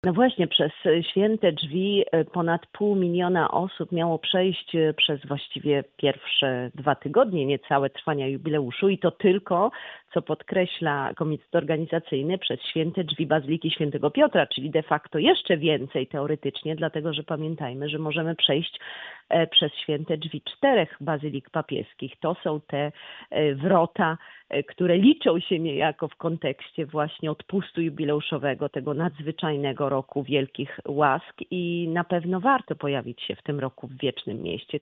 No właśnie, przez święte drzwi ponad 500 000 osób miało przejść przez właściwie pierwsze 2 tygodnie niecałe trwania jubileuszu i to tylko, co podkreśla komitet organizacyjny, przez święte drzwi Bazyliki Świętego Piotra, czyli de facto jeszcze więcej teoretycznie, dlatego że pamiętajmy, że możemy przejść przez święte drzwi 4 bazylik papieskich. To są te wrota, które liczą się niejako w kontekście właśnie odpustu jubileuszowego, tego nadzwyczajnego roku wielkich łask i na pewno warto pojawić się w tym roku w Wiecznym Mieście.